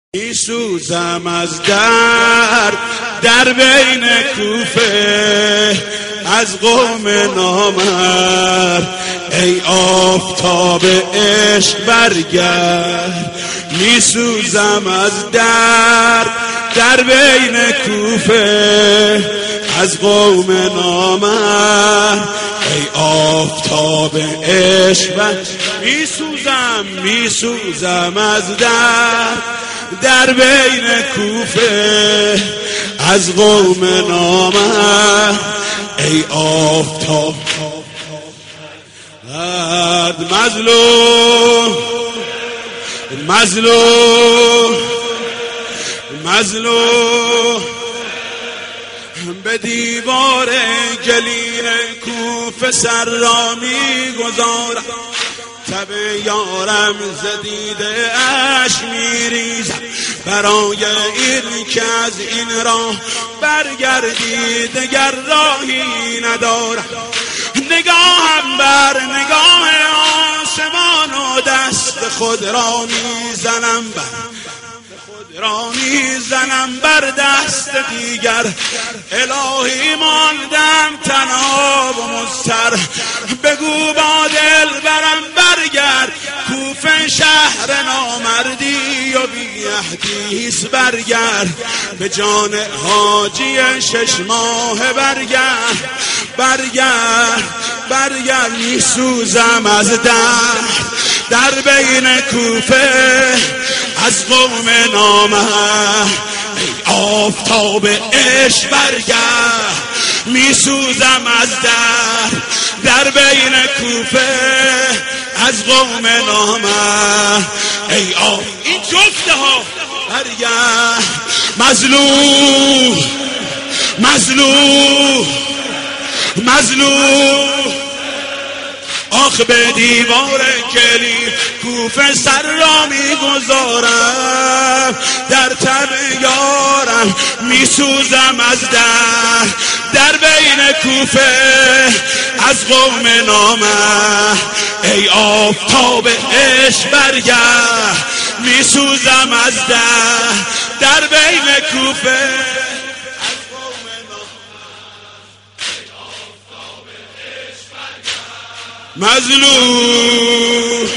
میسوزم از در بین کوفه از قوم نامرد، ای آفتاب عشق برگرد. میسوزم از در بین کوفه از قوم نامرد، ای آفتاب عشق میسوزم از در بین کوفه از قوم نامرد، ای آفتاب مظلوم به دیوار گلین کوفه سر را میگذارم، تب یارم زدیده اش میریزم برای این که از این راه برگردی دگر راهی ندارم. نگاهم بر نگاه آسمان و دست خود را میزنم بر دست دیگر. الهی ماندم تنها و مضطر، بگو با دل برم برگرد. کوفه شهر نامردی و بی‌عهدیست، برگرد به جان حاجی 6 ماه. برگرد میسوزم از در بین کوفه از قوم نامرد، ای آفتاب عشق برگرد. میسوزم از در بین کوفه از قوم نامرد، ای این جفته ها برگرد. مظلوم آخ به دیوار کلی کوفه سر را میگذارم، در تب یارم میسوزم از در بین کوفه از قوم نامرد، ای آفتاب عشق برگرد. میسوزم از در بین کوفه مظلوم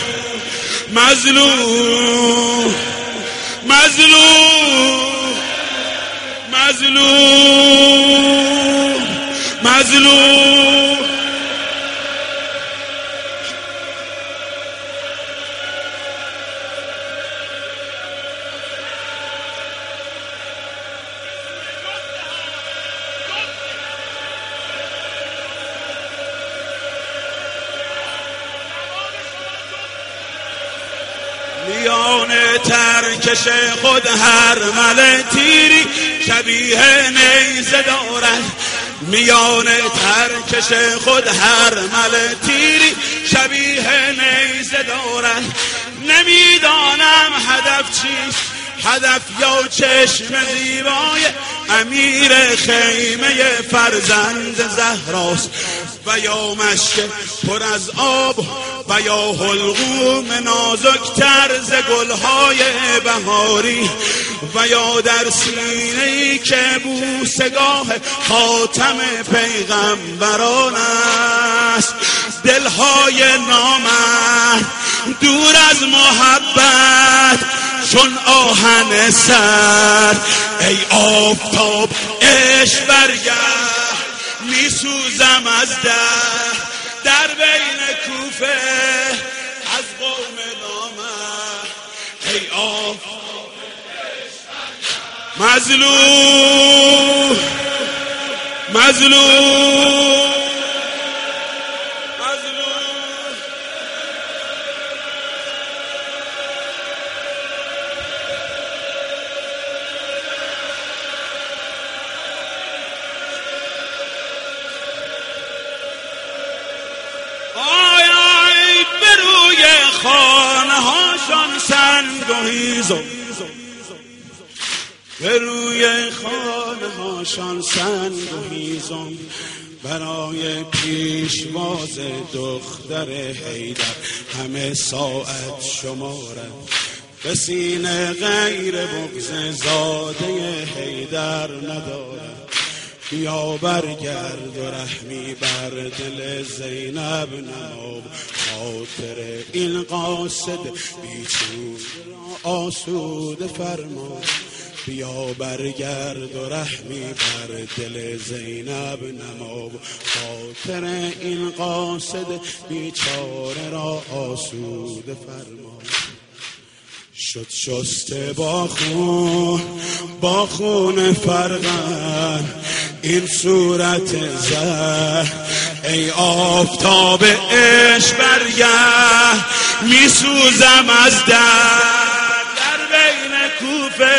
میان ترکش خود هر مل تیری شبیه نیزه دارد. میان ترکش خود هر مل تیری شبیه نیزه دارد. نمیدانم هدف چیست، هدف یا چشم زیبای امیر خیمه فرزند زهراست، و یا مشک پر از آب و یا حلقوم نازکتر ز گلهای بهاری، و یا در سینه‌ای که بوسگاه خاتم پیغمبران است. دلهای نامرد دور از محبت چون آهن سر، ای آفتاب عشق برگرد. میسوزم از در بین کوفه از قوم نامرد، ای آفتاب عشق برگرد. مظلوم خانه هاشان سنگ و هیزم، به روی خانه هاشان سنگ و هیزم، برای پیشواز دختر حیدر همه ساعت شمارد. به سینه غیر بغض زاده حیدر ندارد. بیا برگرد و رحمی بر دل زینب نما، خاطر این قاصد بیچون آسوده فرما. بیا برگرد و رحمی بر دل زینب نما، خاطر این قاصد بیچاره را آسوده فرما. شد شسته با خون فرقان این صورت زهر، ای آفتاب عشق برگرد میسوزم از در بین کوفه